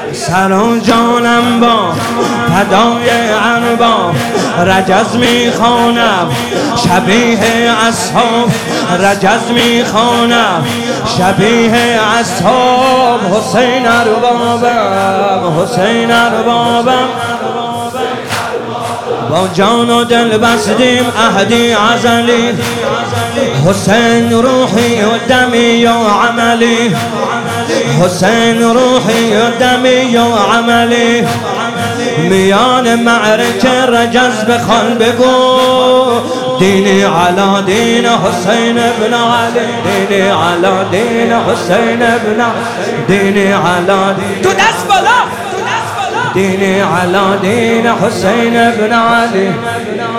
سر و جانم با فدای ارباب رجز میخوانم، شبیه اصحاب رجز میخوانم، شبیه اصحاب. حسین اربابم، حسین اربابم. با جان و دل بستیم عهدی ازلی، حسین روحی و دمی و عملی، حسین روحی و دمی و عملی. میان معرکه رجز بخوان بگو دینی علا دین حسین ابن علی، دینی علا دین حسین ابن علی، دینی علا دین. تو دست بالا، دینی علا دین حسین ابن علی.